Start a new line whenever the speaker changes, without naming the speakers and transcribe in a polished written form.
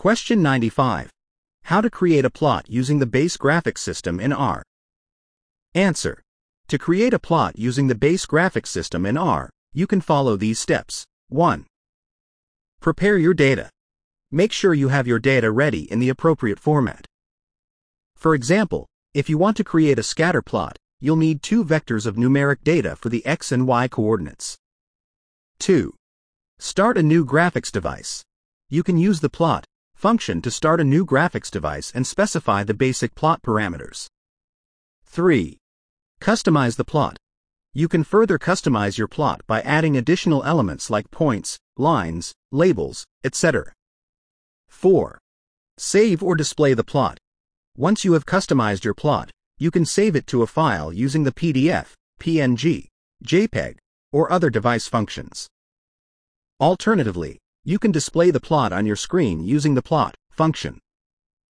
Question 95. How to create a plot using the base graphics system in R. Answer. To create a plot using the base graphics system in R, you can follow these steps. 1. Prepare your data. Make sure you have your data ready in the appropriate format. For example, if you want to create a scatter plot, you'll need 2 vectors of numeric data for the x and y coordinates. 2. Start a new graphics device. You can use the plot function to start a new graphics device and specify the basic plot parameters. 3. Customize the plot. You can further customize your plot by adding additional elements like points, lines, labels, etc. 4. Save or display the plot. Once you have customized your plot, you can save it to a file using the PDF, PNG, JPEG, or other device functions. Alternatively, you can display the plot on your screen using the plot function.